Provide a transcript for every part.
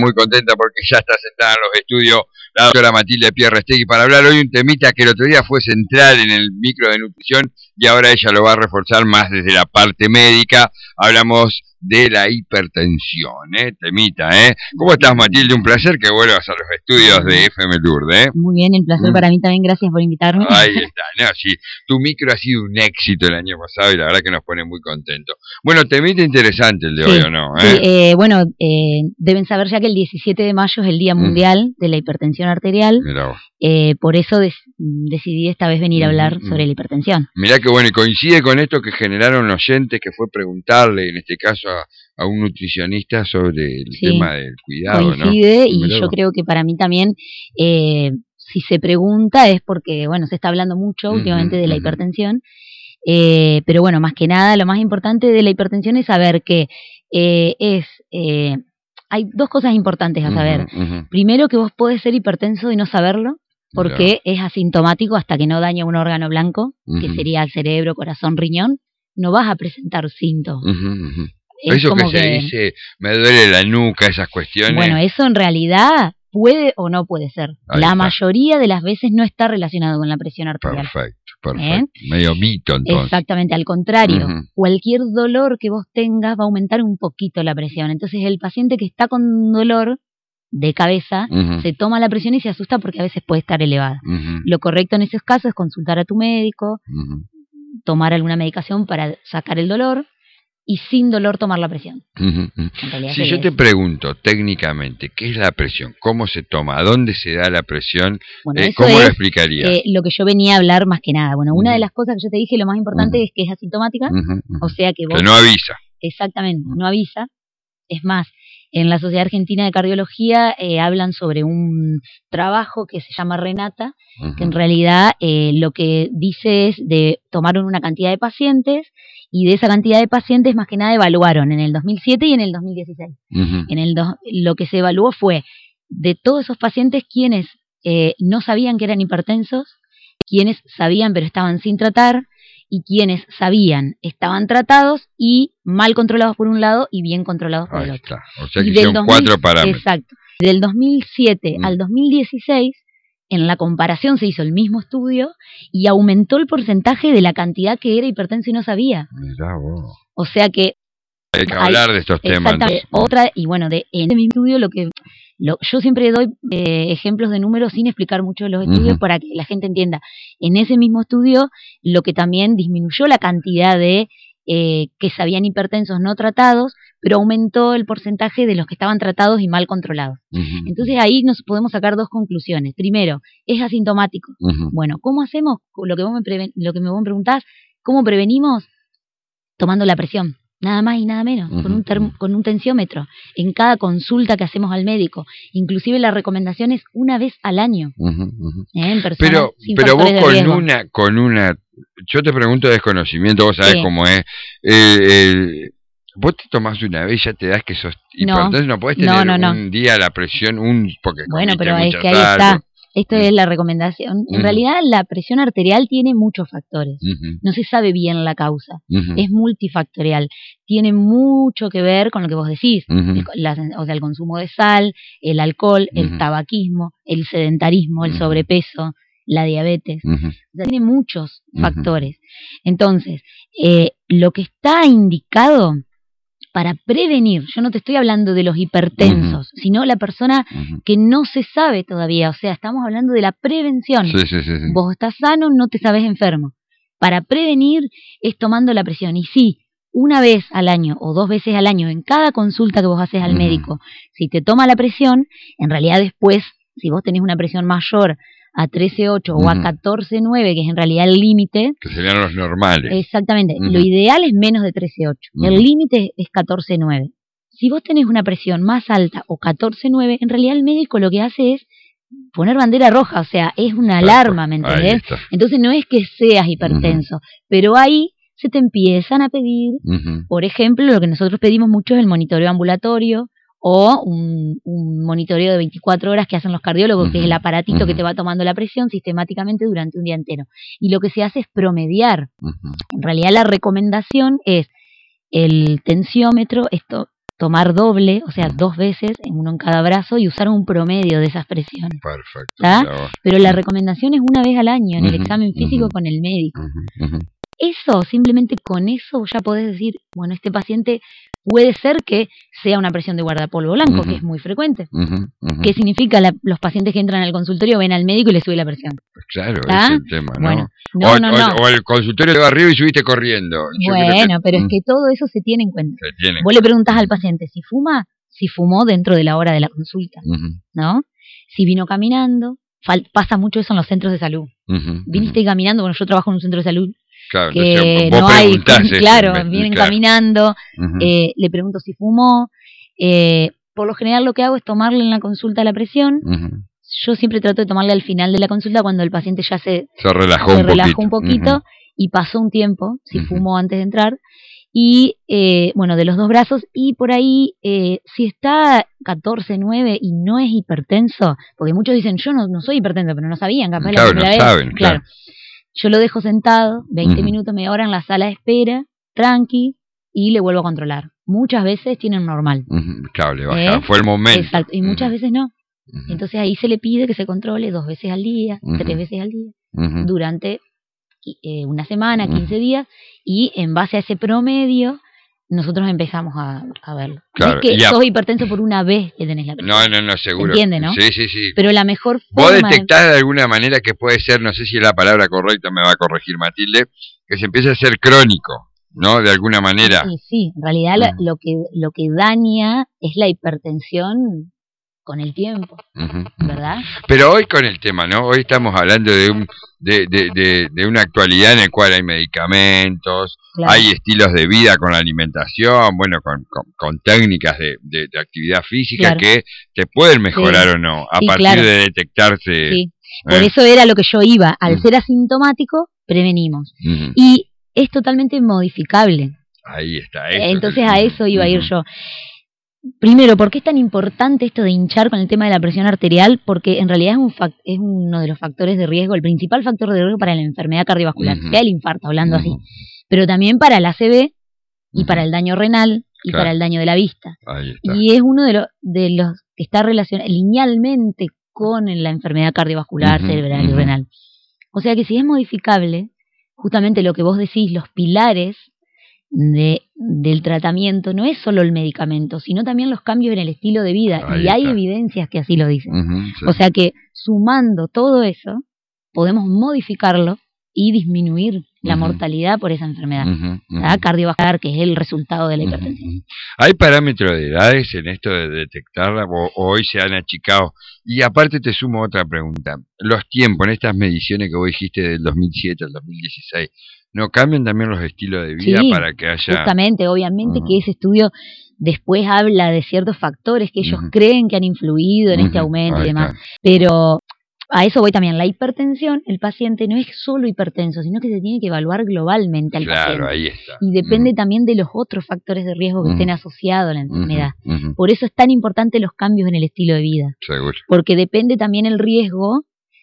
muy contenta porque ya está sentada en los estudios la doctora Matilde Pierrestegui para hablar hoy un temita que el otro día fue central en el micro de nutrición y ahora ella lo va a reforzar más desde la parte médica. Hablamos de la hipertensión, temita, ¿Cómo estás, Matilde? Un placer que vuelvas a los estudios de FM Lourdes, Muy bien, el placer para mí también, gracias por invitarme. Ahí está, no, sí, tu micro ha sido un éxito el año pasado y la verdad que nos pone muy contentos. Bueno, temita interesante el de hoy, ¿o no? Sí, deben saber ya que el 17 de mayo es el Día Mundial de la Hipertensión Arterial. Mirá vos. Por eso decidí esta vez venir a hablar sobre la hipertensión. Mirá que bueno, y coincide con esto que generaron oyentes, que fue preguntarle, en este caso a un nutricionista sobre el tema del cuidado, coincide, ¿no? Y yo creo que para mí también, si se pregunta es porque, bueno, se está hablando mucho últimamente de la hipertensión, pero bueno, más que nada, lo más importante de la hipertensión es saber que hay dos cosas importantes a saber. Primero, que vos podés ser hipertenso y no saberlo, porque es asintomático hasta que no daña un órgano blanco, que sería el cerebro, corazón, riñón, no vas a presentar síntomas. Eso que se dice, me duele la nuca, esas cuestiones. Bueno, eso en realidad puede o no puede ser. La mayoría de las veces no está relacionado con la presión arterial. Perfecto. Medio mito, entonces. Exactamente, al contrario. Cualquier dolor que vos tengas va a aumentar un poquito la presión. Entonces el paciente que está con dolor de cabeza se toma la presión y se asusta porque a veces puede estar elevada. Lo correcto en esos casos es consultar a tu médico, tomar alguna medicación para sacar el dolor y sin dolor tomar la presión. Si yo te pregunto técnicamente, ¿qué es la presión? ¿Cómo se toma? ¿A dónde se da la presión? Bueno, ¿Cómo lo explicarías? Lo que yo venía a hablar más que nada. Bueno, una de las cosas que yo te dije, lo más importante es que es asintomática, o sea que vos... Que no avisa. Exactamente, no avisa. Es más, en la Sociedad Argentina de Cardiología hablan sobre un trabajo que se llama Renata, que en realidad lo que dice es de tomaron una cantidad de pacientes y de esa cantidad de pacientes más que nada evaluaron en el 2007 y en el 2016. Lo que se evaluó fue de todos esos pacientes quienes no sabían que eran hipertensos, quienes sabían pero estaban sin tratar, y quienes sabían estaban tratados y mal controlados por un lado y bien controlados por el otro. O sea que hicieron 4 parámetros. Exacto. Del 2007 al 2016, en la comparación se hizo el mismo estudio y aumentó el porcentaje de la cantidad que era hipertenso y no sabía. Mirá vos. O sea que... Hay que hablar de estos temas. Otra, y bueno, en este mismo estudio yo siempre doy ejemplos de números sin explicar mucho de los estudios para que la gente entienda. En ese mismo estudio, lo que también disminuyó la cantidad de que sabían hipertensos no tratados, pero aumentó el porcentaje de los que estaban tratados y mal controlados. Entonces ahí nos podemos sacar dos conclusiones. Primero, es asintomático. Bueno, ¿cómo hacemos? Lo que vos me preguntás, ¿cómo prevenimos? Tomando la presión. Nada más y nada menos, con un tensiómetro, en cada consulta que hacemos al médico. Inclusive la recomendación es una vez al año. En personas pero vos con una, yo te pregunto de desconocimiento, vos sabés cómo es. Vos te tomás una vez y ya te das que sos hipertenso, no podés tener un día la presión, porque bueno, pero es que ahí está. Esto es la recomendación. En realidad la presión arterial tiene muchos factores. No se sabe bien la causa. Es multifactorial. Tiene mucho que ver con lo que vos decís. O sea, el consumo de sal, el alcohol, el tabaquismo, el sedentarismo, el sobrepeso, la diabetes. O sea, tiene muchos factores. Entonces, lo que está indicado para prevenir, yo no te estoy hablando de los hipertensos, sino la persona que no se sabe todavía, o sea, estamos hablando de la prevención. Sí. Vos estás sano, no te sabes enfermo. Para prevenir es tomando la presión, y sí, una vez al año o 2 veces al año, en cada consulta que vos haces al médico, si te toma la presión, en realidad después, si vos tenés una presión mayor a 13,8 o a 14,9, que es en realidad el límite. Que serían los normales. Exactamente. Lo ideal es menos de 13,8. El límite es 14,9. Si vos tenés una presión más alta o 14,9, en realidad el médico lo que hace es poner bandera roja, o sea, es una alarma, ¿me entendés? Entonces no es que seas hipertenso, pero ahí se te empiezan a pedir, por ejemplo, lo que nosotros pedimos mucho es el monitoreo ambulatorio, o un monitoreo de 24 horas que hacen los cardiólogos, que es el aparatito que te va tomando la presión sistemáticamente durante un día entero. Y lo que se hace es promediar. En realidad la recomendación es el tensiómetro, esto tomar doble, o sea, 2 veces, uno en cada brazo, y usar un promedio de esas presiones. Perfecto. Pero la recomendación es una vez al año en el examen físico con el médico. Eso, simplemente con eso ya podés decir, bueno, este paciente puede ser que sea una presión de guardapolvo blanco, que es muy frecuente. ¿Qué significa? Los pacientes que entran al consultorio ven al médico y le sube la presión. Claro, ese es el tema, ¿no? Bueno, o el consultorio te va arriba y subiste corriendo. Bueno, pero es que todo eso se tiene en cuenta. Vos le preguntás al paciente si fuma, si fumó dentro de la hora de la consulta, ¿no? Si vino caminando, pasa mucho eso en los centros de salud. Viniste caminando, bueno, yo trabajo en un centro de salud, claro, que vos no hay, claro, eso, vienen caminando, le pregunto si fumó, por lo general lo que hago es tomarle en la consulta la presión. Yo siempre trato de tomarle al final de la consulta cuando el paciente ya se relajó un poquito y pasó un tiempo, si fumó antes de entrar, y bueno, de los 2 brazos, y por ahí, si está 14,9 y no es hipertenso, porque muchos dicen, yo no soy hipertenso, pero no sabían, capaz la primera vez. Saben, claro. Yo lo dejo sentado, 20 minutos, media hora en la sala de espera, tranqui, y le vuelvo a controlar. Muchas veces tienen normal. Claro, le baja, fue el momento. Exacto, y muchas veces no. Entonces ahí se le pide que se controle 2 veces al día, 3 veces al día, durante una semana, 15 días, y en base a ese promedio, nosotros empezamos a verlo. Claro, no es que sos hipertenso por una vez que tenés la presión. No, seguro. ¿Se entiende, no? Sí. Pero la mejor forma... ¿Vos detectás de alguna manera que puede ser, no sé si es la palabra correcta, me va a corregir Matilde, que se empiece a ser crónico, ¿no? De alguna manera. Sí, en realidad lo que daña es la hipertensión con el tiempo, ¿verdad? Pero hoy con el tema, ¿no? Hoy estamos hablando de una actualidad en la cual hay medicamentos, hay estilos de vida con la alimentación, bueno, con técnicas de actividad física que te pueden mejorar o no, a partir de detectarse. Sí, por eso era lo que yo iba. Al ser asintomático, prevenimos. Y es totalmente modificable. Ahí está. Eso entonces a eso iba a ir yo. Primero, ¿por qué es tan importante esto de hinchar con el tema de la presión arterial? Porque en realidad es uno de los factores de riesgo, el principal factor de riesgo para la enfermedad cardiovascular, sea el infarto, hablando así, pero también para el ACV y para el daño renal y para el daño de la vista. Ahí está. Y es uno de los que está relacionado linealmente con la enfermedad cardiovascular, cerebral y renal. O sea que si es modificable, justamente lo que vos decís, los pilares del tratamiento no es solo el medicamento, sino también los cambios en el estilo de vida. Y hay evidencias que así lo dicen. O sea que sumando todo eso, podemos modificarlo y disminuir la mortalidad por esa enfermedad cardiovascular, que es el resultado de la hipertensión. ¿Hay parámetros de edades en esto de detectarla o hoy se han achicado? Y aparte te sumo otra pregunta. Los tiempos en estas mediciones que vos dijiste del 2007 al 2016, ¿no cambian también los estilos de vida para que haya...? Justamente, obviamente que ese estudio después habla de ciertos factores que ellos creen que han influido en este aumento y demás, pero... A eso voy también. La hipertensión, el paciente no es solo hipertenso, sino que se tiene que evaluar globalmente al paciente. Claro, ahí está. Y depende también de los otros factores de riesgo que estén asociados a la enfermedad. Por eso es tan importante los cambios en el estilo de vida. Seguro. Porque depende también el riesgo.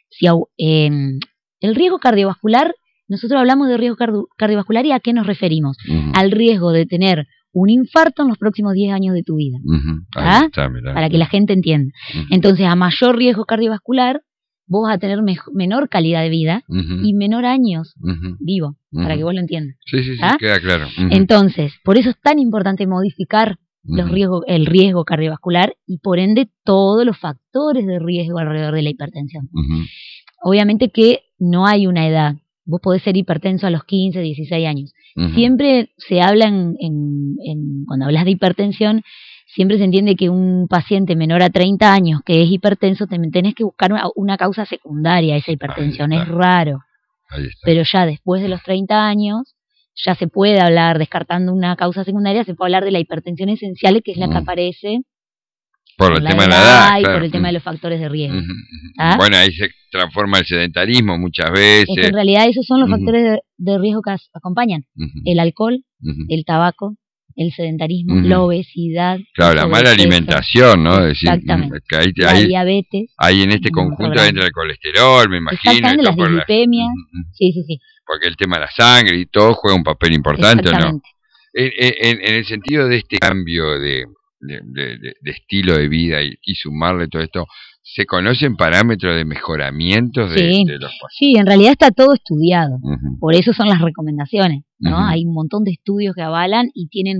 El riesgo cardiovascular, nosotros hablamos de riesgo cardiovascular, ¿y a qué nos referimos? Al riesgo de tener un infarto en los próximos 10 años de tu vida. Ahí está, mirá. Para que la gente entienda. Entonces, a mayor riesgo cardiovascular, vos vas a tener menor calidad de vida y menor años vivo, para que vos lo entiendas. Sí, queda claro. Entonces, por eso es tan importante modificar el riesgo cardiovascular y por ende todos los factores de riesgo alrededor de la hipertensión. Obviamente que no hay una edad. Vos podés ser hipertenso a los 15, 16 años. Siempre se habla cuando hablas de hipertensión, siempre se entiende que un paciente menor a 30 años que es hipertenso, tenés que buscar una causa secundaria a esa hipertensión. Es raro. Pero ya después de los 30 años, ya se puede hablar, descartando una causa secundaria, se puede hablar de la hipertensión esencial, que es la que aparece por el tema de la edad y por el tema de los factores de riesgo. Bueno, ahí se transforma el sedentarismo muchas veces. Es que en realidad esos son los factores de riesgo que acompañan. El alcohol, el tabaco, el sedentarismo, la obesidad. Claro, la mala alimentación, ¿no? Exactamente. Que la diabetes. Ahí en este conjunto entra el colesterol, me imagino. Exactamente, las dislipemias. Sí. Porque el tema de la sangre y todo juega un papel importante, ¿no? En el sentido de este cambio de de estilo de vida y sumarle todo esto, ¿se conocen parámetros de mejoramiento Sí, de los pacientes? sí, en realidad está todo estudiado. Uh-huh. Por eso son las recomendaciones, ¿no? Uh-huh. Hay un montón de estudios que avalan y tienen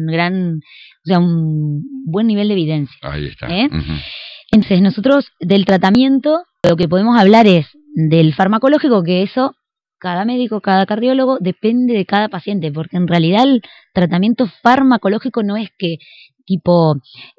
un buen nivel de evidencia. Ahí está. Uh-huh. Entonces, nosotros del tratamiento, lo que podemos hablar es del farmacológico, que eso, cada médico, cada cardiólogo, depende de cada paciente, porque en realidad el tratamiento farmacológico no es que tipo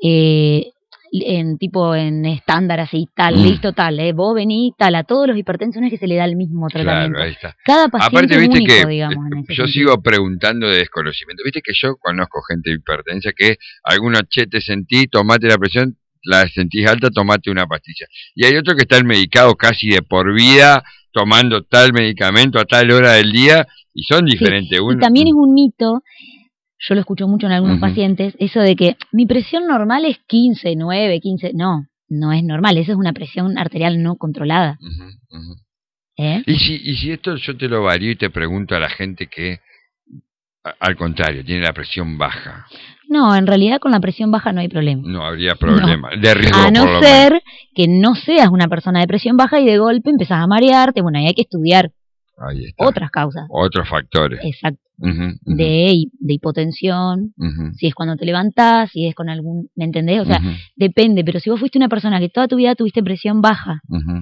en estándar así, tal, listo, tal, vos venís, tal, a todos los hipertensos no es que se le da el mismo tratamiento. Claro, ahí está. Cada paciente aparte, viste es único, que digamos, en ese yo sentido. sigo preguntando de desconocimiento. Viste que yo conozco gente hipertensa que algunos, te sentí, tomate la presión, la sentís alta, tomate una pastilla. Y hay otro que está medicado casi de por vida, tomando tal medicamento a tal hora del día, y son diferentes. Sí. Y también es un mito, yo lo escucho mucho en algunos uh-huh. pacientes, eso de que mi presión normal es 15, 9, 15, no es normal, eso es una presión arterial no controlada. Uh-huh, uh-huh. ¿Y si esto yo te lo varío y te pregunto a la gente que, al contrario, tiene la presión baja? No, en realidad con la presión baja no hay problema. No habría problema, de riesgo. A no ser que no seas una persona de presión baja y de golpe empezás a marearte, bueno, ahí hay que estudiar otras causas. Otros factores. Exacto. Uh-huh, uh-huh. De hipotensión, uh-huh. si es cuando te levantás, si es con algún, ¿me entendés? O sea, depende, pero si vos fuiste una persona que toda tu vida tuviste presión baja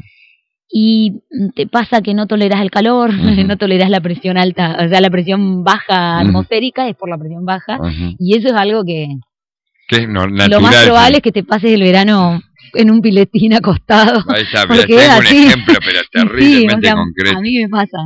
y te pasa que no tolerás el calor, no tolerás la presión alta, o sea, la presión baja atmosférica es por la presión baja, y eso es algo que natural, lo más probable es que te pases el verano en un piletín acostado. Ahí está, porque tengo así. un ejemplo, pero terriblemente concreto. A mí me pasa.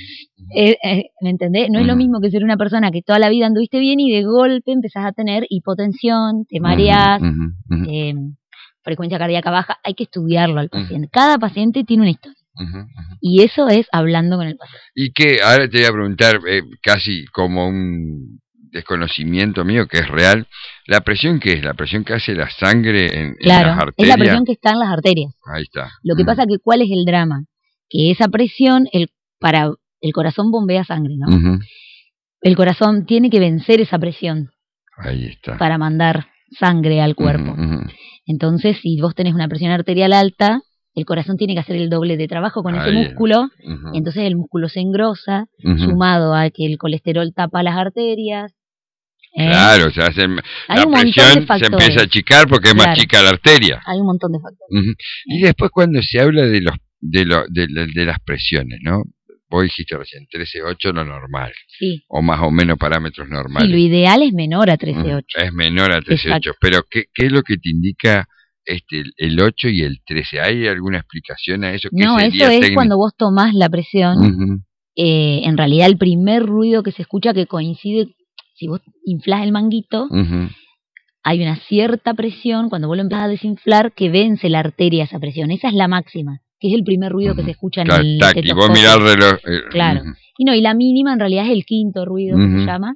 ¿Me entendés? No es lo mismo que ser una persona que toda la vida anduviste bien y de golpe empezás a tener hipotensión, te mareás, frecuencia cardíaca baja. Hay que estudiarlo al paciente. Cada paciente tiene una historia. Y eso es hablando con el paciente. Y que ahora te voy a preguntar, casi como un desconocimiento mío que es real, ¿la presión qué es? ¿La presión que hace la sangre en las arterias? Es la presión que está en las arterias. Ahí está. Lo que pasa que ¿cuál es el drama? Que esa presión, para el corazón bombea sangre, ¿no? El corazón tiene que vencer esa presión. Ahí está. Para mandar sangre al cuerpo. Entonces, si vos tenés una presión arterial alta, el corazón tiene que hacer el doble de trabajo con ese músculo, entonces el músculo se engrosa, sumado a que el colesterol tapa las arterias. Claro, o sea, la presión se empieza a achicar porque es más chica la arteria. Hay un montón de factores. Y después cuando se habla de las presiones, ¿no? Vos dijiste recién, 13,8 lo normal. Sí. O más o menos parámetros normales. Sí, lo ideal es menor a 13,8. Es menor a 13,8. Pero ¿qué es lo que te indica el 8 y el 13? ¿Hay alguna explicación a eso? No, eso es cuando vos tomás la presión. En realidad el primer ruido que se escucha que coincide, si vos inflás el manguito, hay una cierta presión, cuando vos lo empezás a desinflar, que vence la arteria esa presión. Esa es la máxima, que es el primer ruido que se escucha en el estetoscopio. Y vos mirás el reloj. Claro. Y la mínima en realidad es el quinto ruido que se llama,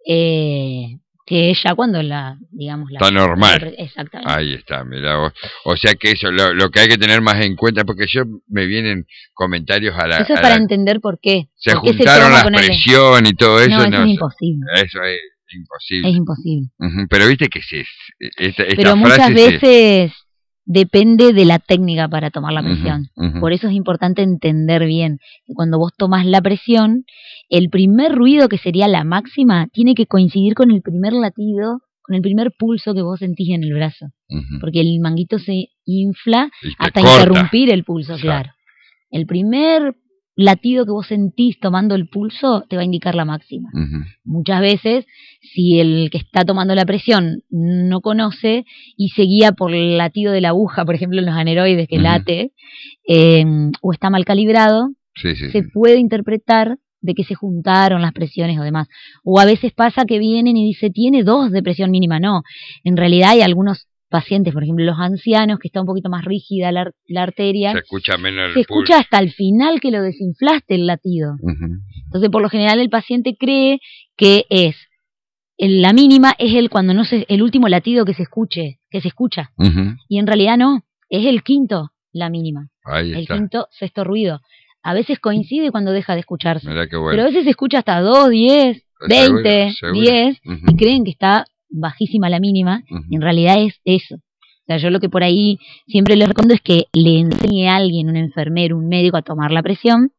que es ya cuando está normal. Exactamente. Ahí está, mirá vos. O sea que eso, lo que hay que tener más en cuenta, porque me vienen comentarios Eso es para entender por qué. Se juntaron las presiones y todo eso. No, eso es imposible. Eso es imposible. Es imposible. Pero viste que esta pero muchas veces depende de la técnica para tomar la presión. Por eso es importante entender bien que cuando vos tomás la presión, el primer ruido, que sería la máxima, tiene que coincidir con el primer latido, con el primer pulso que vos sentís en el brazo. Porque el manguito se infla hasta interrumpir el pulso, claro. El primer latido que vos sentís tomando el pulso te va a indicar la máxima. Muchas veces, si el que está tomando la presión no conoce y se guía por el latido de la aguja, por ejemplo en los aneroides que late, o está mal calibrado, se puede interpretar de que se juntaron las presiones o demás. O a veces pasa que vienen y dice, tiene 2 de presión mínima. No, en realidad hay algunos pacientes, por ejemplo los ancianos, que está un poquito más rígida la arteria, se escucha menos se escucha hasta el final que lo desinflaste el latido. Entonces por lo general el paciente cree que es la mínima es cuando el último latido que se escucha, y en realidad no, es el quinto la mínima. Ahí está. El quinto, sexto ruido. A veces coincide cuando deja de escucharse. Mirá qué bueno. Pero a veces se escucha hasta 2, 10, 20, 10 y creen que está bajísima la mínima, y en realidad es eso. O sea, yo lo que por ahí siempre les recomiendo es que le enseñe a alguien, un enfermero, un médico, a tomar la presión.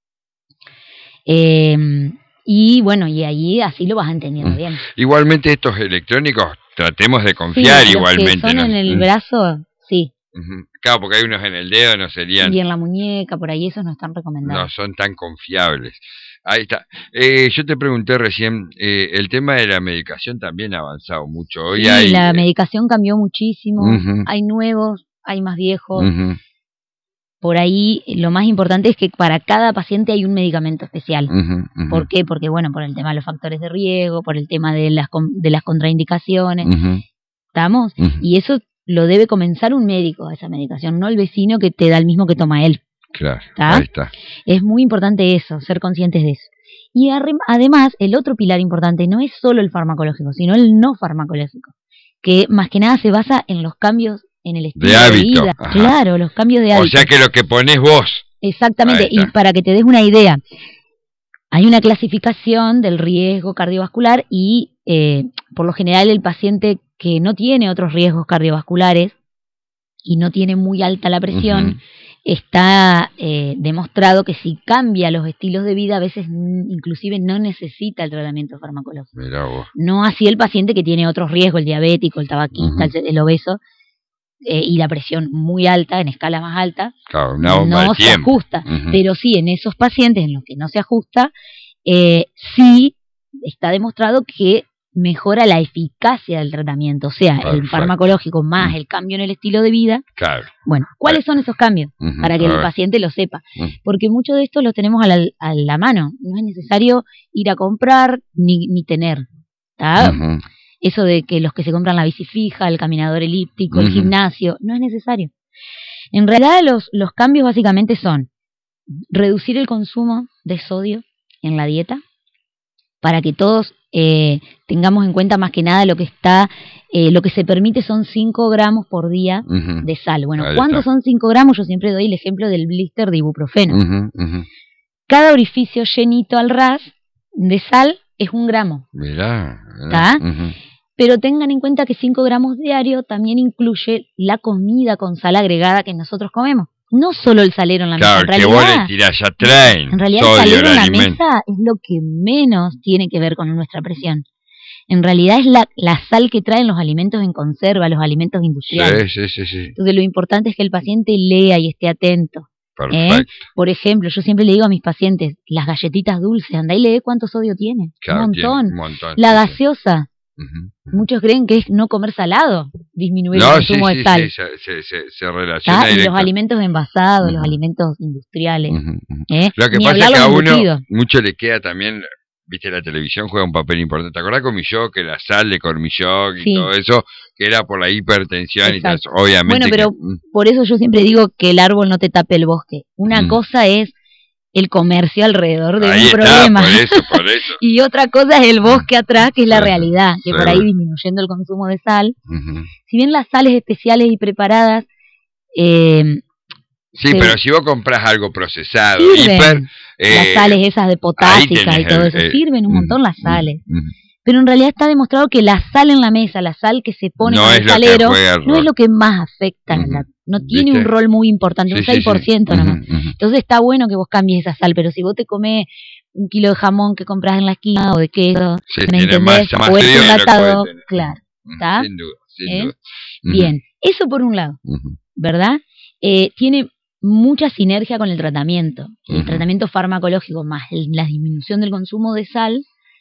Y bueno, y ahí así lo vas entendiendo bien. Igualmente estos electrónicos, tratemos de confiar igualmente. Los que son en el brazo, sí. Claro, porque hay unos en el dedo, no serían... Y en la muñeca, por ahí esos no están recomendados. No son tan confiables. Ahí está. Yo te pregunté recién, el tema de la medicación también ha avanzado mucho. Hoy sí, la medicación cambió muchísimo. Hay nuevos, hay más viejos. Por ahí lo más importante es que para cada paciente hay un medicamento especial. ¿Por qué? Porque bueno, por el tema de los factores de riesgo, por el tema de las contraindicaciones. ¿Estamos? Y eso lo debe comenzar un médico, esa medicación, no el vecino que te da el mismo que toma él. Claro, ahí está. Es muy importante eso, ser conscientes de eso. Y además, el otro pilar importante no es solo el farmacológico, sino el no farmacológico, que más que nada se basa en los cambios en el estilo de vida. Ajá. Claro, los cambios de hábito. O sea que lo que pones vos. Exactamente, y para que te des una idea, hay una clasificación del riesgo cardiovascular y por lo general el paciente que no tiene otros riesgos cardiovasculares y no tiene muy alta la presión, está demostrado que si cambia los estilos de vida, a veces inclusive no necesita el tratamiento farmacológico. Mirá vos. No así el paciente que tiene otros riesgos, el diabético, el tabaquista, el obeso, y la presión muy alta, en escala más alta, claro, no se ajusta. Pero sí, en esos pacientes en los que no se ajusta, sí está demostrado que mejora la eficacia del tratamiento, o sea, el farmacológico más el cambio en el estilo de vida. Claro. Bueno, ¿cuáles son esos cambios? Para que el paciente lo sepa. Porque muchos de estos los tenemos a la mano. No es necesario ir a comprar ni tener. ¿Tá? Eso de que los que se compran la bici fija, el caminador elíptico, el gimnasio, no es necesario. En realidad los cambios básicamente son reducir el consumo de sodio en la dieta, para que todos tengamos en cuenta más que nada lo que está, lo que se permite son 5 gramos por día de sal. Bueno, ¿cuántos son 5 gramos? Yo siempre doy el ejemplo del blister de ibuprofeno. Cada orificio llenito al ras de sal es 1 gramo. Mirá. Pero tengan en cuenta que 5 gramos diario también incluye la comida con sal agregada que nosotros comemos. No solo el salero en la mesa. Claro, que vos le tirás, ya traen. En realidad el salero en la mesa es lo que menos tiene que ver con nuestra presión. En realidad es la sal que traen los alimentos en conserva, los alimentos industriales. Sí. Entonces lo importante es que el paciente lea y esté atento. Perfecto. Por ejemplo, yo siempre le digo a mis pacientes, las galletitas dulces, andá y lee cuánto sodio tiene. Claro, un montón. La gaseosa. Muchos creen que es no comer salado, disminuir el consumo de sal. Sí, se relaciona y los alimentos envasados, los alimentos industriales. Lo que pasa es que a uno mucho le queda también, viste, la televisión juega un papel importante. ¿Te acordás Cormillot, que la sal de Cormillot y todo eso, que era por la hipertensión? Exacto. Y todo eso? Obviamente. Bueno, pero por eso yo siempre digo que el árbol no te tape el bosque. Una cosa es el comercio alrededor de un problema. Por eso. Y otra cosa es el bosque atrás, que es la realidad, que por ahí disminuyendo el consumo de sal. Si bien las sales especiales y preparadas... pero si vos compras algo procesado, las sales esas de potásica y todo eso, sirven un montón las sales. Pero en realidad está demostrado que la sal en la mesa, la sal que se pone en el salero, no es lo que más afecta, no tiene un rol muy importante, un 6% nomás. Entonces está bueno que vos cambies esa sal, pero si vos te comés 1 kilo de jamón que compras en la esquina o de queso, ¿me entendés? O es enlatado, claro, ¿está? Sin duda. Bien, eso por un lado, ¿verdad? Tiene mucha sinergia con el tratamiento. El tratamiento farmacológico más la disminución del consumo de sal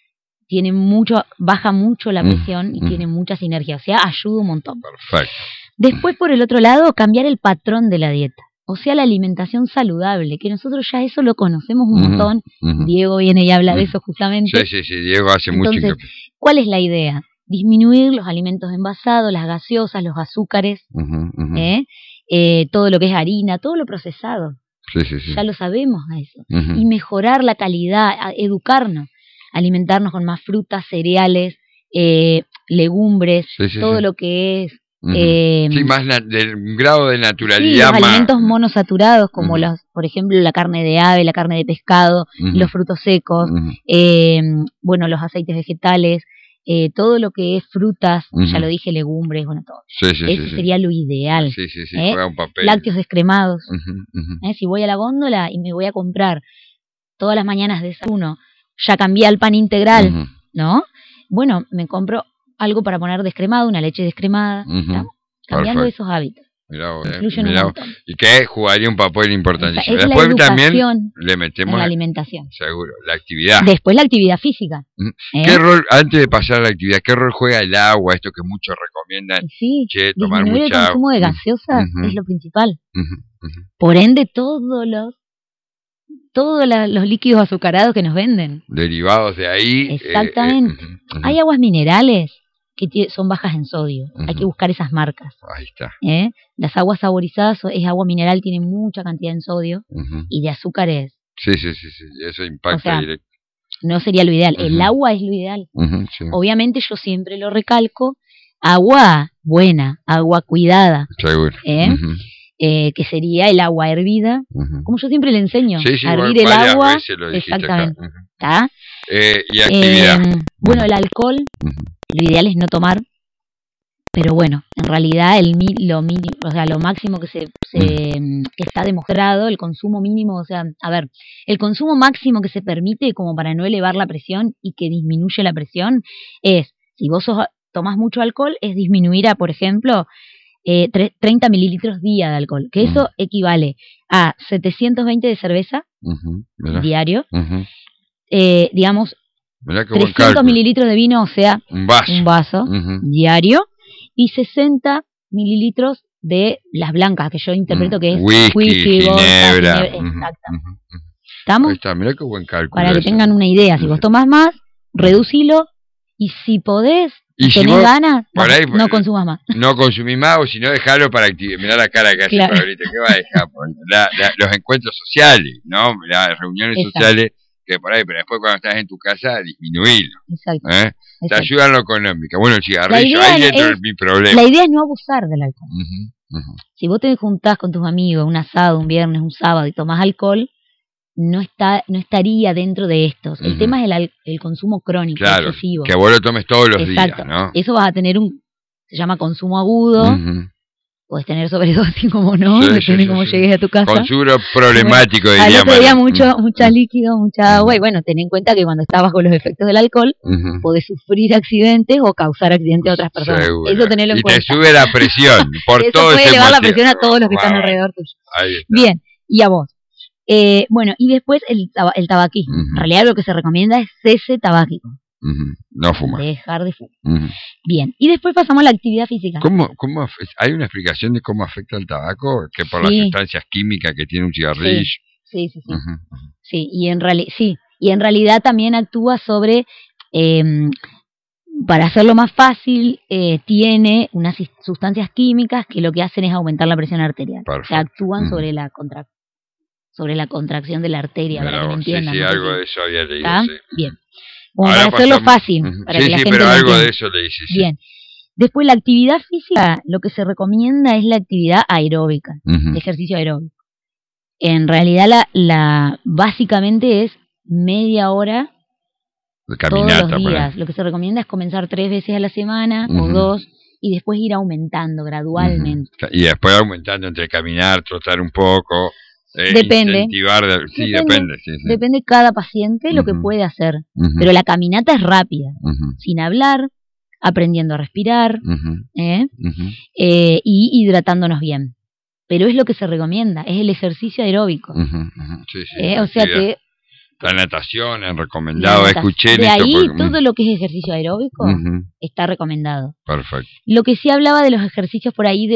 baja mucho la presión y tiene mucha sinergia, o sea, ayuda un montón. Perfecto. Después, por el otro lado, cambiar el patrón de la dieta, o sea, la alimentación saludable, que nosotros ya eso lo conocemos un montón. Diego viene y habla de eso justamente. Sí, Diego hace mucho. Entonces, ¿cuál es la idea? Disminuir los alimentos envasados, las gaseosas, los azúcares, todo lo que es harina, todo lo procesado. Ya lo sabemos a eso. Y mejorar la calidad, educarnos. Alimentarnos con más frutas, cereales, legumbres, todo lo que es... más del grado de naturalidad. Los alimentos monosaturados, como por ejemplo, la carne de ave, la carne de pescado, los frutos secos, los aceites vegetales, todo lo que es frutas, Ujú. ya lo dije, legumbres, bueno, todo. Sí, sí, Eso sí, sí. sería lo ideal. Sí, sí, sí, ¿eh? juega un papel. Lácteos descremados. Ujú, ujú. Si voy a la góndola y me voy a comprar todas las mañanas desayuno, ya cambié al pan integral, Ujú, ¿no? Bueno, me compro algo para poner descremado, una leche descremada. ujú. ¿Estamos? Cambiando Perfecto. esos hábitos. Mirá vos, Influyen un mirá vos. montón. Y que jugaría un papel Esa importantísimo. es la Después también educación le en metemos, la alimentación. seguro, la actividad. Después la actividad física. Mm. ¿eh? ¿Qué rol, antes de pasar a la actividad, qué rol juega el agua? Esto que muchos recomiendan, Sí, che, tomar disminuir el mucha consumo de agua. gaseosas Ujú, es lo principal. ujú, ujú. Por ende, los líquidos azucarados que nos venden. Derivados de ahí. Exactamente. Ujú, ujú. Hay aguas minerales que son bajas en sodio. Hay Ujú. que buscar esas marcas. Ahí está. Las aguas saborizadas, es agua mineral, tiene mucha cantidad en sodio Ujú. y de azúcares. Sí, sí, sí, sí. Eso impacta O sea, directo. no sería lo ideal. El Ujú. agua es lo ideal. Ujú, sí. Obviamente yo siempre lo recalco, agua buena, agua cuidada, Seguro. Ujú, que sería el agua hervida, ujú. como yo siempre le enseño, Sí, sí, hervir el varias agua, veces lo dijiste acá. exactamente, Ujú. ¿está? Y actividad. Bueno, el alcohol, Ujú. lo ideal es no tomar, pero bueno, en realidad lo máximo que que está demostrado, el consumo mínimo, o sea, a ver, el consumo máximo que se permite como para no elevar la presión y que disminuye la presión es, si vos tomás mucho alcohol, es disminuir a, por ejemplo, 30 mililitros día de alcohol, que eso equivale a 720 de cerveza Ujú, mirá. diario, Ujú. digamos, Mirá qué buen 300 cálculo. mililitros de vino, o sea, Un vaso. un vaso Ujú. diario, y 60 mililitros de las blancas, que yo interpreto que es Whisky, vodka, ginebra. ginebra, Ujú, exacto. ujú, ujú. Ahí ¿Estamos? está, mirá qué buen cálculo. Para que ese. tengan una idea, si vos tomás más, reducilo, y si podés, Y si tenés vos, ganas, por ahí, no consumas más. no consumís más, o si no, dejalo para actividad. Mirá la cara que hace Claro. Pablito, ¿qué va a dejar? Los encuentros sociales, ¿no? Las reuniones Exacto. sociales, que por ahí, pero después cuando estás en tu casa, disminuirlo. Exacto. Te Exacto. ayuda en lo económico. Bueno, el cigarrillo, La idea ahí dentro es- es mi problema. La idea es no abusar del alcohol. Ujú, ujú. Si vos te juntás con tus amigos un asado, un viernes, un sábado y tomás alcohol, no estaría dentro de estos. El Ujú. tema es el consumo crónico, Claro, excesivo. que vos lo tomes todos los Exacto. días, ¿no? Eso vas a tener se llama consumo agudo, Ujú. podés tener sobredosis como no, Sí, depende sí, cómo sí. llegues a tu casa. Consumo problemático, Al diría otro día María. mucha líquido, mucha agua, y bueno, ten en cuenta que cuando estás bajo los efectos del alcohol, Ujú. podés sufrir accidentes o causar accidentes a otras personas. Seguro. Eso tenelo en y cuenta. te sube la presión por Eso todo puede ese elevar la motivo. presión a todos los que están Wow. alrededor tuyo. Ahí está. Bien, y a vos. Bueno, y después el tabaquismo. Ujú. En realidad lo que se recomienda es cese tabáquico. Ujú. No fumar. Dejar de fumar. Ujú. Bien, y después pasamos a la actividad física. ¿Hay una explicación de cómo afecta el tabaco? Que por las Sí. sustancias químicas que tiene un cigarrillo. Sí. Ujú, ujú. Sí, y en realidad también actúa sobre, para hacerlo más fácil, tiene unas sustancias químicas que lo que hacen es aumentar la presión arterial. Perfecto. O sea, actúan Ujú. sobre la contracción de la arteria, Mirá para que me vos, entiendan. sí, no sé algo si- de eso había leído. ¿Está? Sí. Bien. Como Ahora para hacerlo pasamos- fácil, Ujú. para Sí, que la sí, gente pero lo algo entienda. de eso leí, sí, sí. Bien. Después la actividad física, lo que se recomienda es la actividad aeróbica, Ujú. el ejercicio aeróbico. En realidad básicamente es media hora De todos caminata, los por ahí. días. Lo que se recomienda es comenzar 3 veces a la semana o Ujú. 2 y después ir aumentando gradualmente. Ujú. Y después aumentando entre caminar, trotar un poco. Depende. Incentivar. Sí, depende. Sí, sí. Depende cada paciente lo que Ujú. puede hacer. Ujú. Pero la caminata es rápida, Ujú. sin hablar, aprendiendo a respirar, Ujú. Ujú. y hidratándonos bien. Pero es lo que se recomienda, es el ejercicio aeróbico. Ujú. Ujú. Sí, sí. O sea actividad. que La natación es recomendado. Escuché en de esto. ahí porque- todo lo que es ejercicio aeróbico Ujú. está recomendado. Perfecto. Lo que sí hablaba de los ejercicios por ahí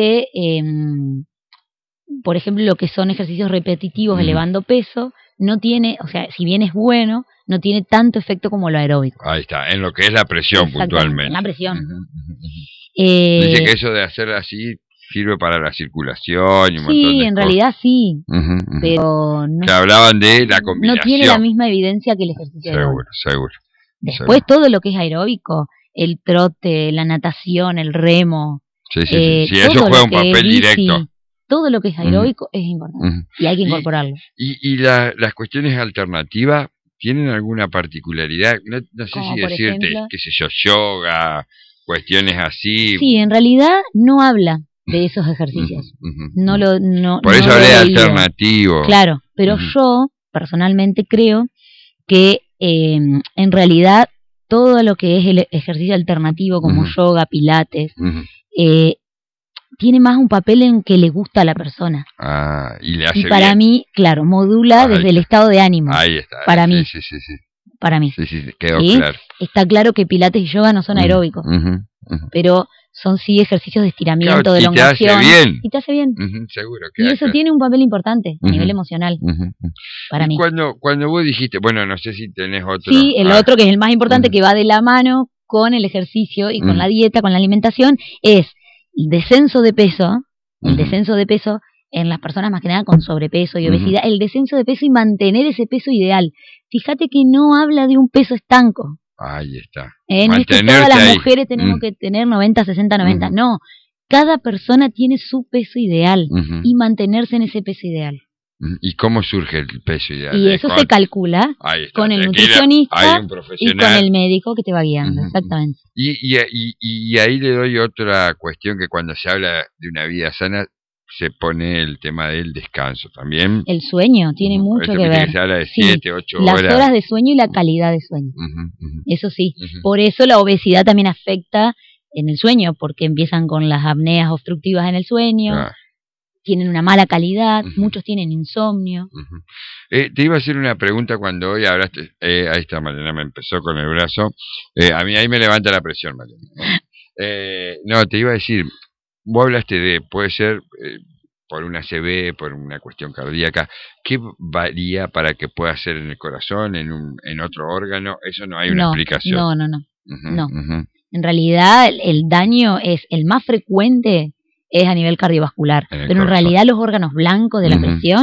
por ejemplo, lo que son ejercicios repetitivos Ujú. elevando peso, no tiene, o sea, si bien es bueno, no tiene tanto efecto como lo aeróbico. Ahí está, en lo que es la presión Exactamente, puntualmente. en la presión. Ujú, ujú, ujú. Eh, Dice que eso de hacer así sirve para la circulación y un montón sí, de en cosas. realidad sí, Ujú, ujú. pero no, Que hablaban de la no combinación. tiene la misma evidencia que el ejercicio aeróbico. Seguro. Después todo lo que es aeróbico, el trote, la natación, el remo, Sí, sí. Sí, eso todo juega lo un que es papel bici, directo. todo lo que es aeróbico es importante Ujú. y hay que incorporarlo. Y las cuestiones alternativas, ¿tienen alguna particularidad? No sé Como si por decirte, ejemplo, qué sé yo, yoga, cuestiones así. sí, en realidad no habla de esos ejercicios. No lo, no, Por no eso lo hablé he de leído. alternativo. Claro, pero yo personalmente creo que en realidad todo lo que es el ejercicio alternativo como yoga, pilates, tiene más un papel en que le gusta a la persona. Y le hace y para bien. mí, claro, modula desde el estado de ánimo. Ahí está. Para mí. Sí. Para mí. Sí, quedó claro. Está claro que pilates y yoga no son aeróbicos, pero son sí ejercicios de estiramiento, claro, de elongación. Y te hace bien. Seguro. Y eso claro. Tiene un papel importante a nivel emocional. Para mí. Cuando vos dijiste, bueno, no sé si tenés otro. Sí, el otro que es el más importante, que va de la mano con el ejercicio y con la dieta, con la alimentación, es el descenso de peso. El descenso de peso en las personas más que nada con sobrepeso y obesidad, el descenso de peso y mantener ese peso ideal. Fíjate que no habla de un peso estanco. Ahí está. No es que todas las mujeres tenemos que tener 90, 60, 90. No, cada persona tiene su peso ideal y mantenerse en ese peso ideal. ¿Y cómo surge el peso ideal? Y eso se calcula con el nutricionista y con el médico que te va guiando, exactamente. Y ahí le doy otra cuestión, que cuando se habla de una vida sana se pone el tema del descanso también. El sueño tiene mucho que ver. Que se habla de 7, 8 horas. Las horas de sueño y la calidad de sueño. Eso sí. Por eso la obesidad también afecta en el sueño, porque empiezan con las apneas obstructivas en el sueño. Tienen una mala calidad, muchos tienen insomnio. Te iba a hacer una pregunta cuando hoy hablaste, ahí está Mariana, me empezó con el brazo, a mí ahí me levanta la presión, Mariana. No, te iba a decir, vos hablaste de, puede ser por una ACV, por una cuestión cardíaca, ¿qué varía para que pueda ser en el corazón, en otro órgano? Eso no hay una explicación. No. En realidad el daño es el más frecuente, es a nivel cardiovascular, pero en realidad los órganos blancos de la presión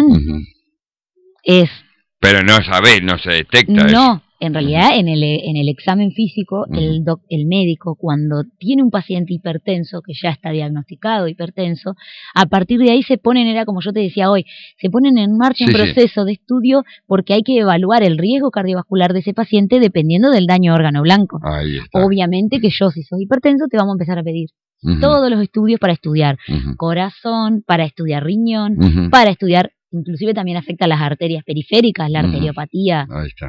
es... Pero no sabés, no se detecta No, eso. En realidad en el examen físico, el médico, cuando tiene un paciente hipertenso, que ya está diagnosticado hipertenso, a partir de ahí se ponen, era como yo te decía hoy, se ponen en marcha un proceso de estudio, porque hay que evaluar el riesgo cardiovascular de ese paciente dependiendo del daño órgano blanco. Ahí está. Obviamente que yo, si sos hipertenso, te vamos a empezar a pedir todos los estudios para estudiar corazón, para estudiar riñón, para estudiar, inclusive también afecta a las arterias periféricas, la arteriopatía. Ahí está.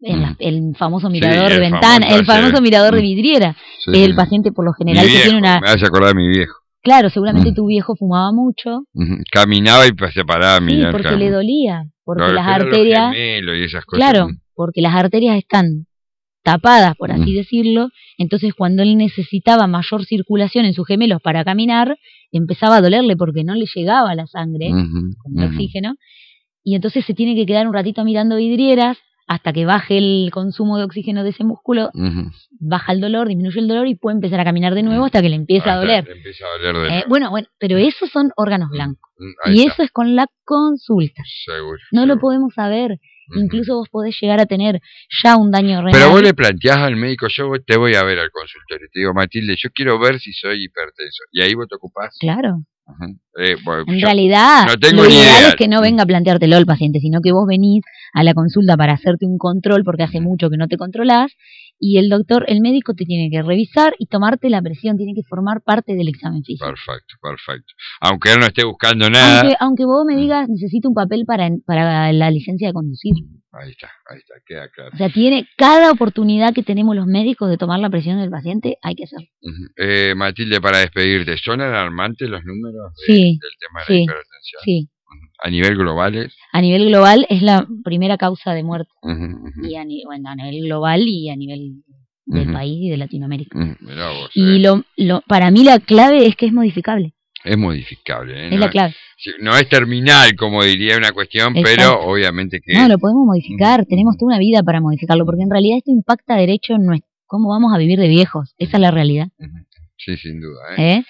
El famoso mirador de ventana, el famoso mirador de vidriera. El paciente por lo general viejo, que tiene una... Me hace acordar de mi viejo. Claro, seguramente tu viejo fumaba mucho. Caminaba y se paraba a mirar. Porque le dolía, porque las arterias... Y esas cosas. Claro, porque las arterias están tapadas, por así decirlo. Entonces cuando él necesitaba mayor circulación en sus gemelos para caminar, empezaba a dolerle porque no le llegaba la sangre con el oxígeno. Y entonces se tiene que quedar un ratito mirando vidrieras hasta que baje el consumo de oxígeno de ese músculo, baja el dolor, disminuye el dolor y puede empezar a caminar de nuevo hasta que le empieza a doler. Bueno, pero esos son órganos blancos. Y eso es con la consulta. Seguro. No lo podemos saber. Incluso vos podés llegar a tener ya un daño renal. Pero vos le planteás al médico, yo te voy a ver al consultorio, te digo, Matilde, yo quiero ver si soy hipertenso. Y ahí vos te ocupás. Claro. Bueno, en realidad, no tengo lo ni ideal idea. Es que no venga a planteártelo el paciente, sino que vos venís a la consulta para hacerte un control, porque hace mucho que no te controlás, y el médico te tiene que revisar y tomarte la presión, tiene que formar parte del examen físico. Perfecto. Aunque él no esté buscando nada. Aunque vos me digas, necesito un papel para la licencia de conducir. Ahí está, queda claro. O sea, cada oportunidad que tenemos los médicos de tomar la presión del paciente, hay que hacerlo. Matilde, para despedirte, ¿son alarmantes los números del tema de la hipertensión? Sí. ¿A nivel global? A nivel global es la primera causa de muerte. Y a nivel global y a nivel del país y de Latinoamérica. Mirá vos, y para mí la clave es que es modificable. Es modificable. Es la clave. No es terminal, como diría una cuestión, pero obviamente que... No, lo podemos modificar, tenemos toda una vida para modificarlo, porque en realidad esto impacta derecho en cómo vamos a vivir de viejos, esa es la realidad. Sí, sin duda.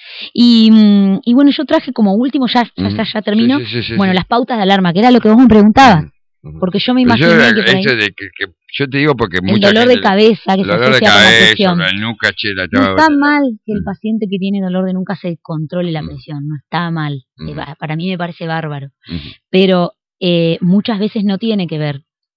Y bueno, yo traje como último, ya termino, las pautas de alarma, que era lo que vos me preguntabas, porque yo me imaginé que por ahí... Yo te digo porque el dolor de cabeza que se asocia con la presión. El nuca, no está mal que el paciente que tiene dolor de nuca se controle la presión, no está mal. Para mí me parece bárbaro. Pero muchas veces no tiene que ver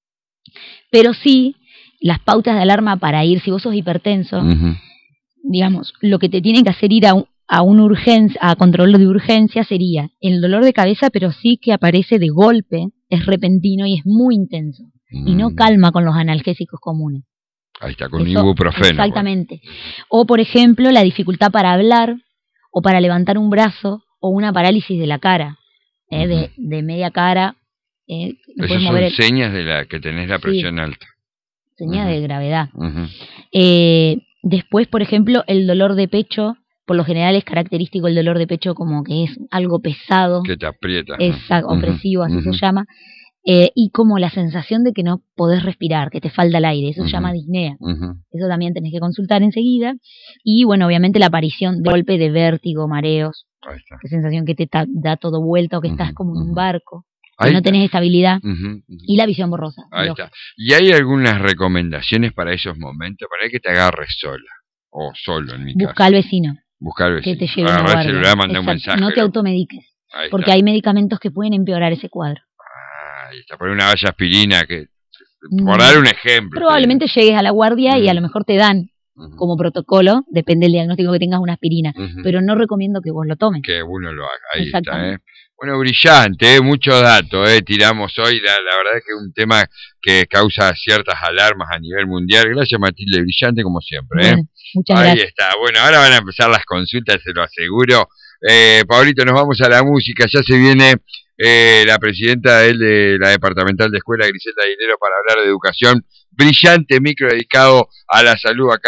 Pero sí, las pautas de alarma para ir, si vos sos hipertenso, digamos, lo que te tienen que hacer ir a control de urgencia sería el dolor de cabeza, pero sí que aparece de golpe, es repentino y es muy intenso. Y no calma con los analgésicos comunes. Ahí está, con ibuprofeno. Exactamente. O, por ejemplo, la dificultad para hablar, o para levantar un brazo, o una parálisis de la cara, de media cara. No Esas son señas de que tenés la presión alta. Señas de gravedad. Después, por ejemplo, el dolor de pecho, por lo general es característico el dolor de pecho como que es algo pesado. Que te aprieta. Opresivo, así se llama. Y como la sensación de que no podés respirar, que te falta el aire, eso se llama disnea. Eso también tenés que consultar enseguida. Y bueno, obviamente la aparición de golpe de vértigo, mareos, la sensación que te da todo vuelta o que estás como en un barco, que no tenés estabilidad, y la visión borrosa. Ahí está. ¿Y hay algunas recomendaciones para esos momentos? Para que te agarres sola, o solo en mi caso. Busca al vecino. Que te lleve una guardia. Celular, manda un mensaje. No te automediques, porque hay medicamentos que pueden empeorar ese cuadro. Ahí está, por una valla aspirina, por dar un ejemplo. Probablemente llegues a la guardia y a lo mejor te dan como protocolo, depende del diagnóstico que tengas, una aspirina, pero no recomiendo que vos lo tomes. Que uno lo haga, ahí está. Bueno, brillante, muchos datos tiramos hoy, la verdad es que es un tema que causa ciertas alarmas a nivel mundial. Gracias, Matilde, brillante como siempre. Bueno, muchas gracias. Ahí está, bueno, ahora van a empezar las consultas, se lo aseguro. Pablito, nos vamos a la música, ya se viene la presidenta de la departamental de escuela, Griselda Aguilera, para hablar de educación. Brillante micro dedicado a la salud acá.